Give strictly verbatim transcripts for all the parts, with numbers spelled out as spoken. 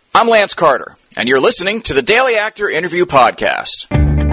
I'm Lance Carter, and you're listening to the Daily Actor Interview Podcast.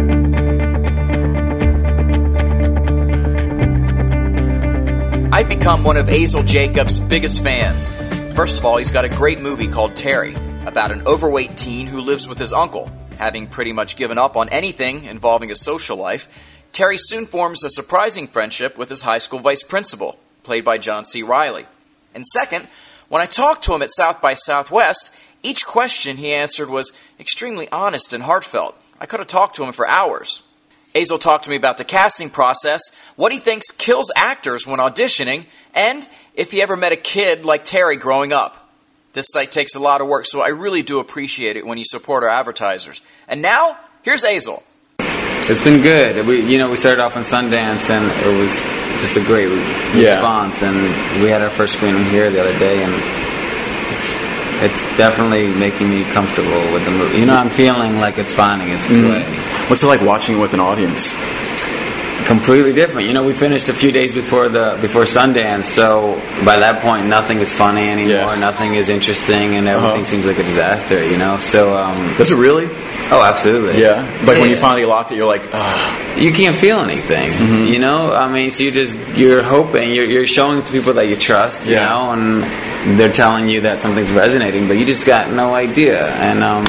I've become one of Azel Jacobs' biggest fans. First of all, he's got a great movie called Terry, about an overweight teen who lives with his uncle. Having pretty much given up on anything involving a social life, Terry soon forms a surprising friendship with his high school vice principal, played by John C. Reilly. And second, when I talked to him at South by Southwest, each question he answered was extremely honest and heartfelt. I could have talked to him for hours. Azel talked to me about the casting process, what he thinks kills actors when auditioning, and if he ever met a kid like Terry growing up. This site takes a lot of work, so I really do appreciate it when you support our advertisers. And now, here's Azel. It's been good. We, you know, we started off in Sundance, and it was just a great yeah. response. And we had our first screening here the other day, and it's, it's definitely making me comfortable with the movie. You know, I'm feeling like it's finding its mm. way. What's it like watching it with an audience? Completely different. You know, we finished a few days before the before Sundance, so by that point, nothing is funny anymore. Yeah. Nothing is interesting, and everything uh-huh. seems like a disaster. You know, so um, does it really? Oh, absolutely. Yeah. Like yeah. when you finally locked it, you're like, ah. You can't feel anything. Mm-hmm. You know, I mean, so you just you're hoping you're you're showing to people that you trust. You yeah. know, and they're telling you that something's resonating, but you just got no idea. And um,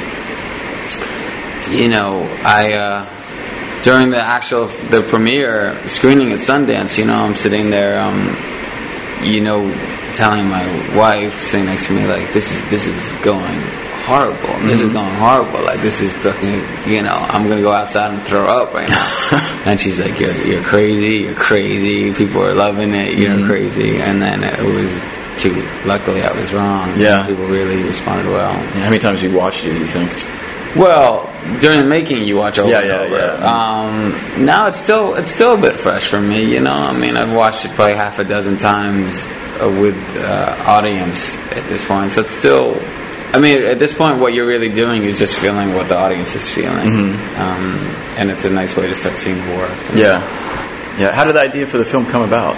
you know, I. Uh, During the actual the premiere screening at Sundance, you know, I'm sitting there, um, you know, telling my wife sitting next to me, like, this is this is going horrible. Mm-hmm. This is going horrible. Like, this is fucking, you know, I'm gonna go outside and throw up right now. And she's like, you're you're crazy. You're crazy. People are loving it. You're mm-hmm. crazy. And then it was too. Luckily, I was wrong. Yeah, people really responded well. Yeah, how many times have you watched it, do you think? Well, during the making, you watch over yeah, and yeah, over. Yeah. Um, now it's still it's still a bit fresh for me, you know. I mean, I've watched it probably half a dozen times uh, with uh, audience at this point, so it's still. I mean, at this point, what you're really doing is just feeling what the audience is feeling, mm-hmm. um, and it's a nice way to start seeing horror. Yeah, yeah. How did the idea for the film come about?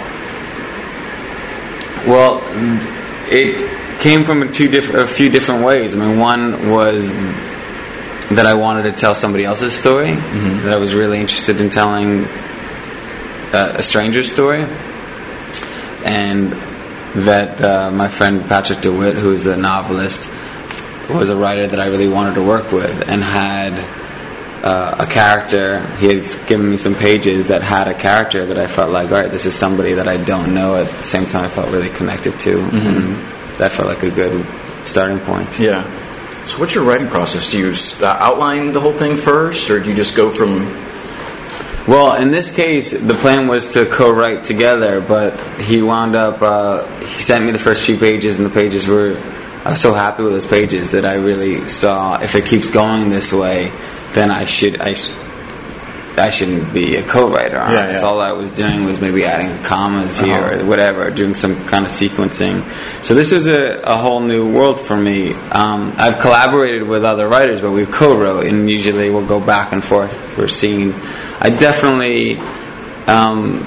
Well, it came from a, two diff- a few different ways. I mean, one was that I wanted to tell somebody else's story, mm-hmm. that I was really interested in telling uh, a stranger's story, and that uh, my friend Patrick DeWitt, who's a novelist, was a writer that I really wanted to work with, and had uh, a character. He had given me some pages that had a character that I felt like, all right, this is somebody that I don't know, at the same time I felt really connected to, mm-hmm. and that felt like a good starting point. Yeah. So what's your writing process? Do you uh, outline the whole thing first, or do you just go from... Well, in this case, the plan was to co-write together, but he wound up... Uh, he sent me the first few pages, and the pages were... I was so happy with those pages that I really saw, if it keeps going this way, then I should... I sh- I shouldn't be a co-writer on yeah, it. Yeah. All I was doing was maybe adding commas here uh-huh. or whatever, doing some kind of sequencing. So this was a, a whole new world for me. Um, I've collaborated with other writers, but we've co-wrote, and usually we'll go back and forth for a scene. I definitely um,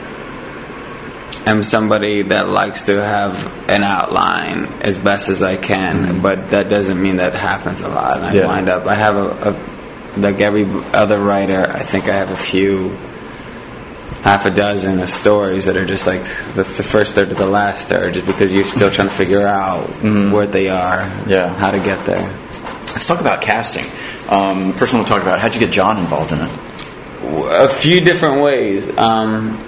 am somebody that likes to have an outline as best as I can, mm-hmm. but that doesn't mean that happens a lot. And I yeah. wind up, I have a, a like every other writer, I think I have a few, half a dozen of stories that are just like the, the first third to the last third, just because you're still trying to figure out mm-hmm. where they are, yeah. how to get there. Let's talk about casting. Um, first one we'll talk about, how'd you get John involved in it? A few different ways. Um,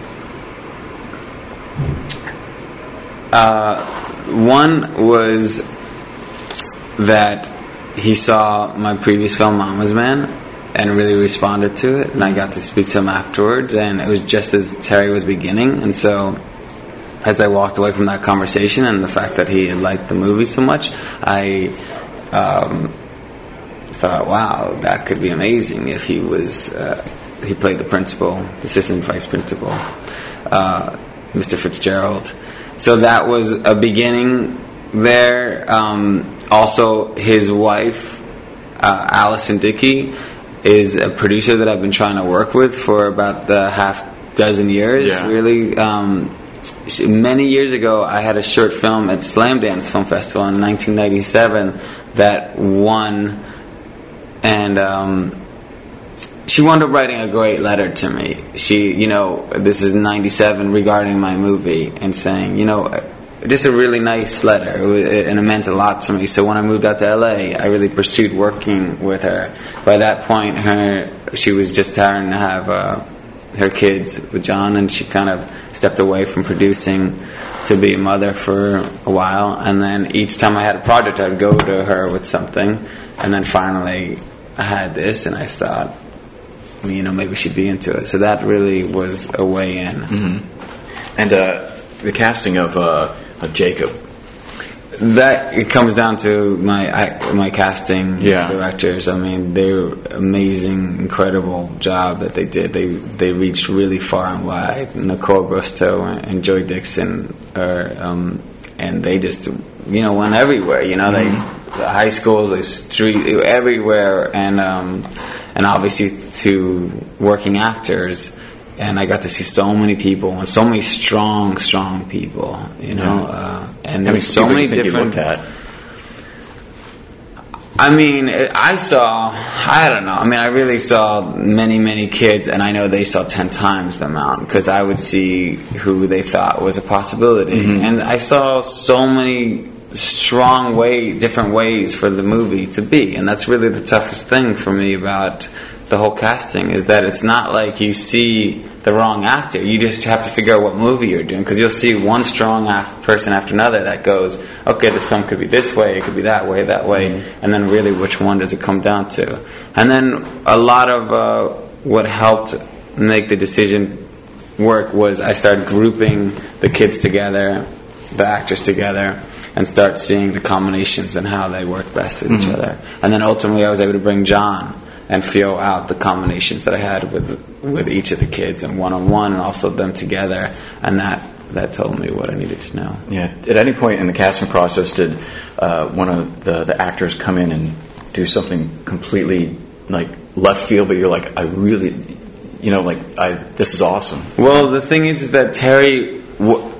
uh, one was that he saw my previous film, Mama's Man, and really responded to it, and I got to speak to him afterwards, and it was just as Terry was beginning, and so as I walked away from that conversation and the fact that he had liked the movie so much, I um, thought, wow, that could be amazing if he was, uh, he played the principal, the assistant vice principal, uh, Mister Fitzgerald. So that was a beginning there. Um, also, his wife, uh, Allison Dickey, is a producer that I've been trying to work with for about the half dozen years. Yeah. Really, um, many years ago, I had a short film at Slam Dance Film Festival in nineteen ninety-seven that won, and um, she wound up writing a great letter to me. She, you know, this is ninety-seven, regarding my movie, and saying, you know, just a really nice letter, and it meant a lot to me. So when I moved out to L A, I really pursued working with her. By that point, her she was just starting to have uh, her kids with John, and she kind of stepped away from producing to be a mother for a while. And then each time I had a project, I'd go to her with something, and then finally I had this, and I thought, you know, maybe she'd be into it. So that really was a way in. Mm-hmm. And uh, the casting of uh, of Jacob, that it comes down to my I, my casting yeah. directors. I mean, they're amazing, incredible job that they did. They they reached really far and wide. Nicole Bristow and Joy Dixon are, um, and they just, you know, went everywhere. You know, mm-hmm. they the high schools, the street, everywhere, and um, and obviously to working actors. And I got to see so many people, and so many strong, strong people, you know. Yeah. Uh, and there's so many think different. You looked at? I mean, I saw. I don't know. I mean, I really saw many, many kids, and I know they saw ten times the amount, because I would see who they thought was a possibility, mm-hmm. and I saw so many strong way, different ways for the movie to be, and that's really the toughest thing for me about the whole casting, is that it's not like you see the wrong actor. You just have to figure out what movie you're doing, because you'll see one strong af- person after another that goes, okay, this film could be this way, it could be that way, that way, mm-hmm. and then really which one does it come down to? And then a lot of uh, what helped make the decision work was I started grouping the kids together, the actors together, and start seeing the combinations and how they work best with mm-hmm. each other. And then ultimately I was able to bring John and feel out the combinations that I had with with each of the kids, and one on one, and also them together, and that that told me what I needed to know. Yeah. At any point in the casting process, did uh, one of the the actors come in and do something completely like left field, but you're like, I really, you know, like I this is awesome? Well, the thing is, is that Terry. W-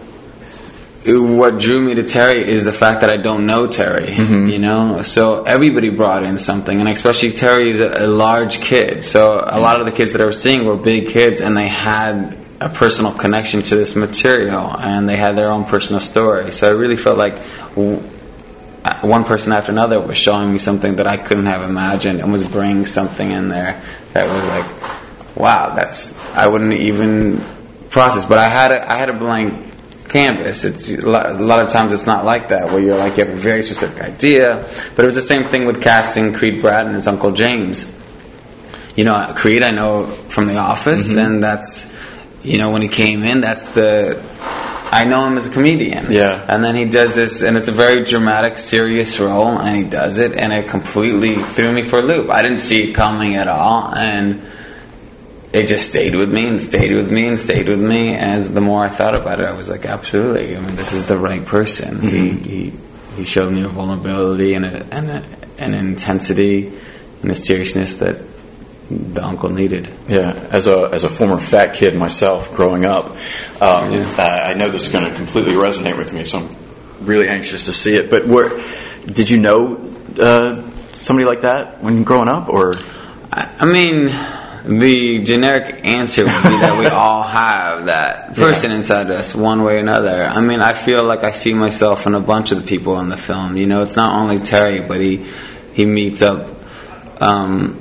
What drew me to Terry is the fact that I don't know Terry, mm-hmm. you know? So everybody brought in something, and especially Terry is a, a large kid. So a lot of the kids that I was seeing were big kids, and they had a personal connection to this material, and they had their own personal story. So I really felt like w- one person after another was showing me something that I couldn't have imagined, and was bringing something in there that was like, wow, that's, I wouldn't even process. But I had a, I had a blank canvas. It's a lot, a lot of times it's not like that, where you're like, you have a very specific idea. But it was the same thing with casting Creed Bratton as Uncle James. You know, Creed I know from The Office, mm-hmm. and that's, you know, when he came in, that's the, I know him as a comedian. Yeah. And then he does this, and it's a very dramatic, serious role, and he does it, and it completely threw me for a loop. I didn't see it coming at all, and it just stayed with me and stayed with me and stayed with me. As the more I thought about it, I was like, absolutely. I mean, this is the right person. Mm-hmm. He, he he showed me a vulnerability and a, and a, an intensity and a seriousness that the uncle needed. Yeah, as a as a former fat kid myself, growing up, um, yeah. I know this is going to completely resonate with me, so I'm really anxious to see it. But where did you know uh, somebody like that when growing up, or? I, I mean. The generic answer would be that we all have that person yeah. inside us, one way or another. I mean, I feel like I see myself in a bunch of the people in the film. You know, it's not only Terry, but he he meets up um,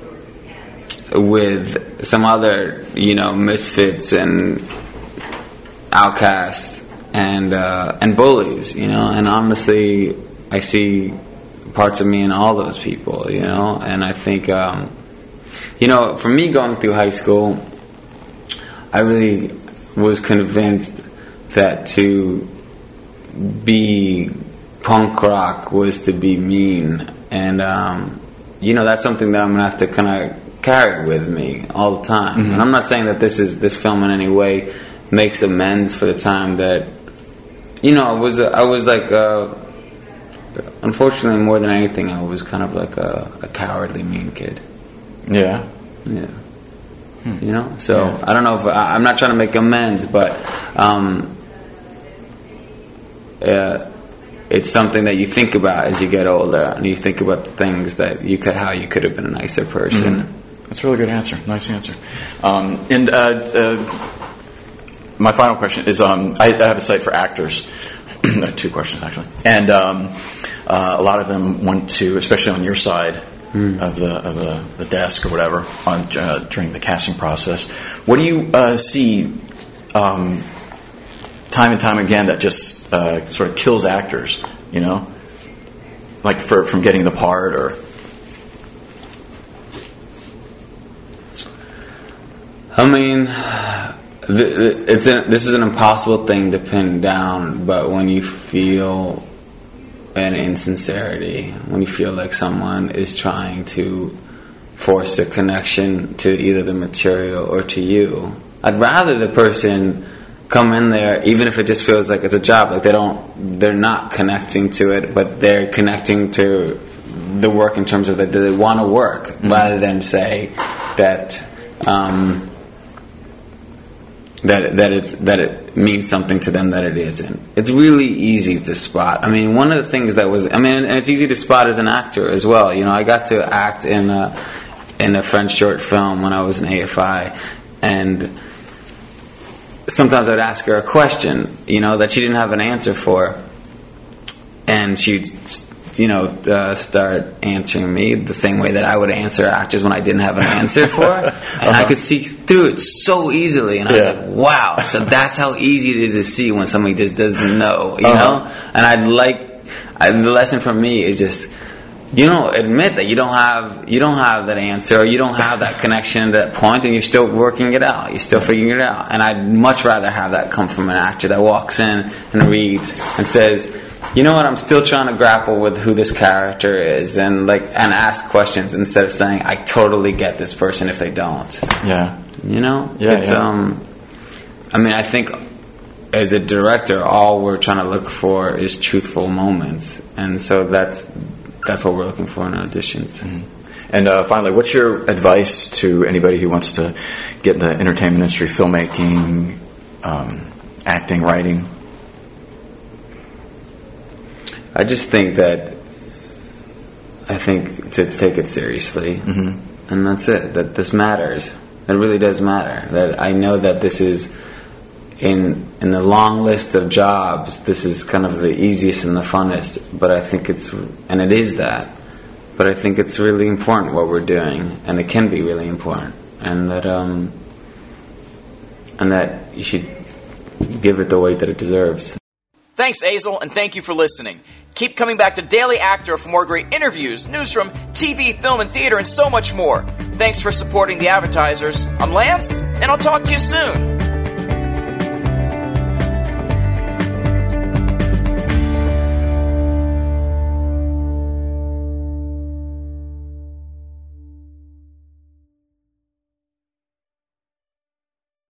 with some other, you know, misfits and outcasts and uh, and bullies. You know, and honestly, I see parts of me in all those people. You know, and I think. Um, You know, for me going through high school, I really was convinced that to be punk rock was to be mean. And, um, you know, that's something that I'm going to have to kind of carry with me all the time. Mm-hmm. And I'm not saying that this is this film in any way makes amends for the time that, you know, I was, I was like, uh, unfortunately, more than anything, I was kind of like a, a cowardly, mean kid. Yeah. Yeah. Hmm. You know? So, yeah. I don't know if... I, I'm not trying to make amends, but... Um, uh, it's something that you think about as you get older, and you think about the things that you could, how you could have been a nicer person. Mm-hmm. That's a really good answer. Nice answer. Um, and uh, uh, my final question is: um, I, I have a site for actors. Two questions actually, and um, uh, a lot of them want to, especially on your side mm. of the of the, the desk or whatever, on uh, during the casting process. What do you uh, see um, time and time again that just uh, sort of kills actors? You know, like for from getting the part or. I mean, it's a, this is an impossible thing to pin down, but when you feel an insincerity, when you feel like someone is trying to force a connection to either the material or to you, I'd rather the person come in there, even if it just feels like it's a job, like they don't, they're not connecting to it, but they're connecting to the work in terms of that they want to work, mm-hmm. rather than say that. Um, That that it that it means something to them that it isn't. It's really easy to spot. I mean, one of the things that was, I mean, and it's easy to spot as an actor as well. You know, I got to act in a in a French short film when I was in A F I, and sometimes I'd ask her a question, you know, that she didn't have an answer for, and she'd, you know, uh, start answering me the same way that I would answer actors when I didn't have an answer for, and uh-huh. I could see through it so easily, and I yeah. was like, wow, so that's how easy it is to see when somebody just doesn't know, you uh-huh. know? And I'd like, I, the lesson for me is just, you know, admit that you don't have, you don't have that answer, or you don't have that connection at that point, and you're still working it out, you're still figuring it out. And I'd much rather have that come from an actor that walks in and reads and says, you know what, I'm still trying to grapple with who this character is, and like, and ask questions instead of saying, I totally get this person if they don't. Yeah. You know? Yeah, it's, yeah. Um, I mean, I think as a director, all we're trying to look for is truthful moments. And so that's, that's what we're looking for in auditions. Mm-hmm. And uh, finally, what's your advice to anybody who wants to get in the entertainment industry, filmmaking, um, acting, writing? I just think that I think to take it seriously, mm-hmm. and that's it. That this matters. It really does matter. That I know that this is in in the long list of jobs. This is kind of the easiest and the funnest. But I think it's and it is that. But I think it's really important what we're doing, and it can be really important, and that um and that you should give it the weight that it deserves. Thanks, Azel, and thank you for listening. Keep coming back to Daily Actor for more great interviews, news from T V, film, and theater, and so much more. Thanks for supporting the advertisers. I'm Lance, and I'll talk to you soon.